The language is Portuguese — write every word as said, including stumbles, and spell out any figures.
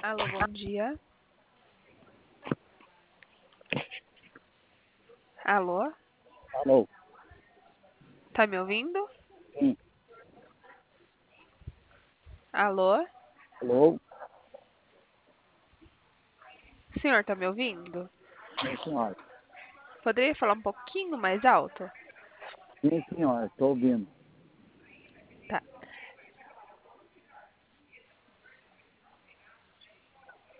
Alô, bom dia. Alô, Alô, tá me ouvindo? sim, Alô, alô, o senhor tá me ouvindo? sim, senhora. Poderia falar um pouquinho mais alto? Sim, senhora, estou ouvindo.